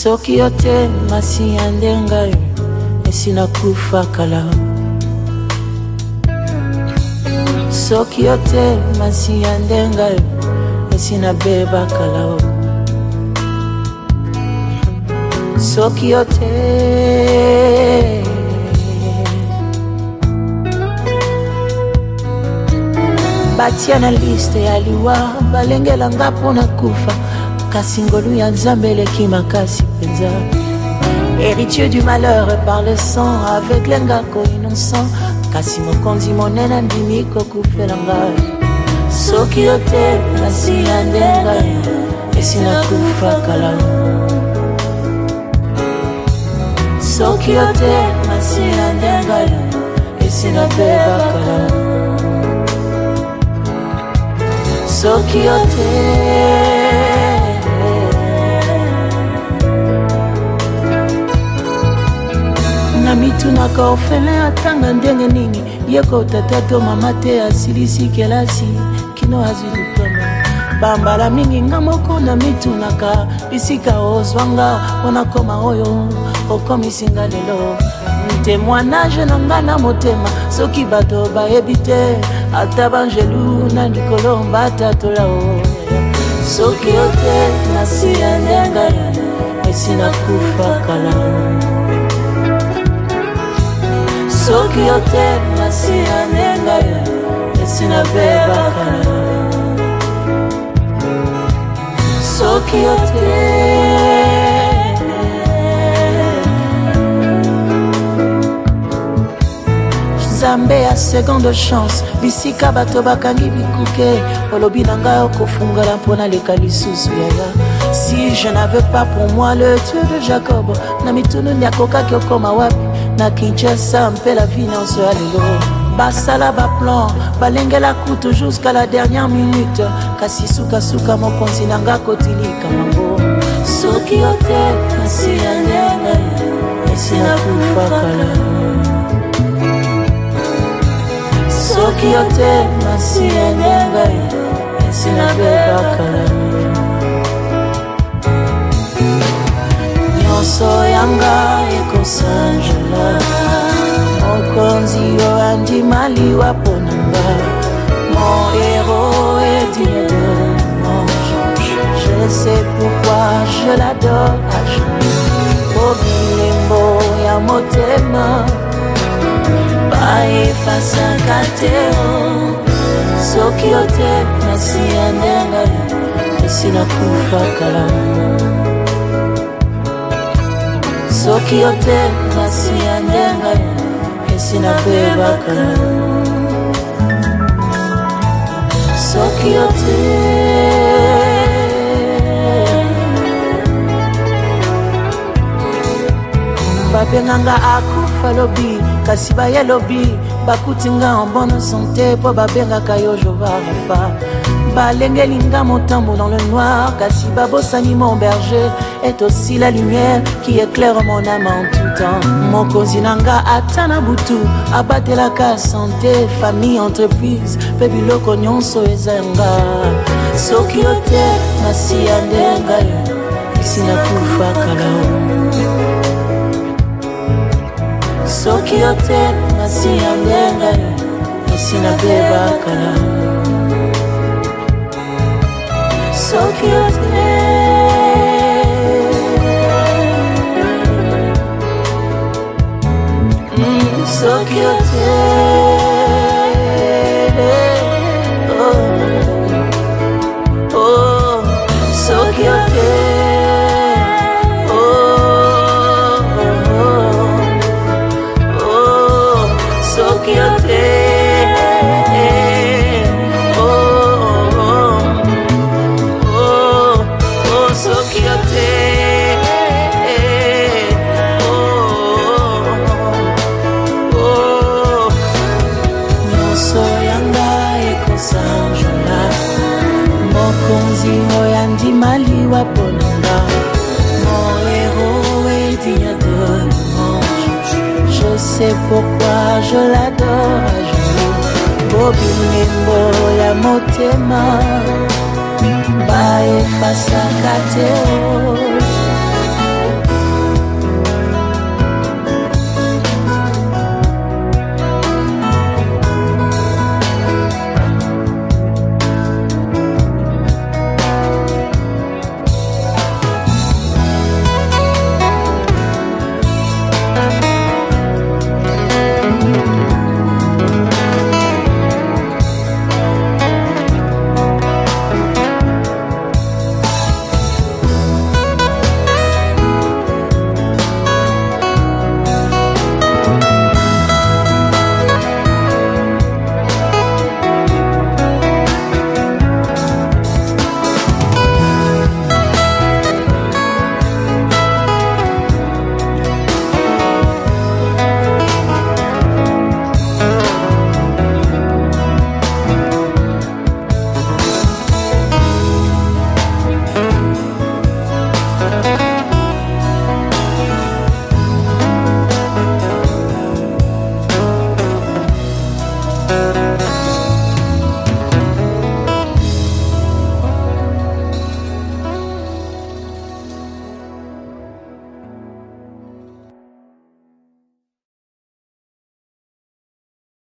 Soki yote masi andenga esina kufa kala. Soki yote masi andenga esina beba kala. Soki yote batia na liste ya liwa balengela ngapo na kufa kasi ngolu ya nzambele ki makasi penza. Héritier du malheur par le sang avec l'engako innocent kasi mokonzi monena ndimiko kufela ngai. Soki yote masi andenga esina kufa kala. Soki yote masi andenga esina beba kala. Soki yote na mituna ka ofele atanga ndenge nini yeko tatato mama te asilisi kelasi kino azilutama bambala mingi nga moko na mituna ka bisika ozwanga wana koma oyo okomisinga lelo témoignage na nga na motema soki bato bayebi te ata banjelu na likolo mbatatola o. Soki yote masi andenga esina kufa kala. Soki yote masi andenga esina beba kala. Soki yote Zambe ya seconde chance bisika bato bakangi bikuke olobi nanga okofungala mpona leka lisusu yaya. Si je n'avais pas pour moi le Dieu de Jacob na mitunu nyakokaki okoma wapi na Kinshasa mpe la vie nyonso ya lelo basala baplan balengela kutu jusqu'à la dernière minute kasi sukasuka mokonzi nanga kotilika mango. Soki yote masi andenga esina kufa kala. Soki yote masi andenga esina beba kala. Nyonso yanga ekosanjela mokonzi yo andimali waponanga. Mon héros est digne de mon ange. Je sais pourquoi je l'adore à jamais. Obilembo ya motema efasa kateo. Soki yote masi andenga esina kufa kala. Soki yote masi andenga esina beba kala. Soki yote babenganga akufa lobi kasi baye lobi bakutinga en bonne santé po babengaka yo Jova Rafa. Balengeli nga motambo dans le noir kasi babosani mon berger est aussi la lumière qui éclaire mon âme en tout temps. Mokonzi nanga atana butu abatelaka santé famille entreprise pe biloko nyonso ezanga. Soki yote masi andenga esina kufa kala. Soki yote masi andenga esina beba kala. Soki yote Soki yote oh oh soki yote Soki yote soki yote nyonso yanga ekosanjola mokonzi oyo andimali waponanga. Mon héros est digne de mon ange. Je sais pourquoi je l'adore à genoux. Bobilembo ya motema efasa kateo.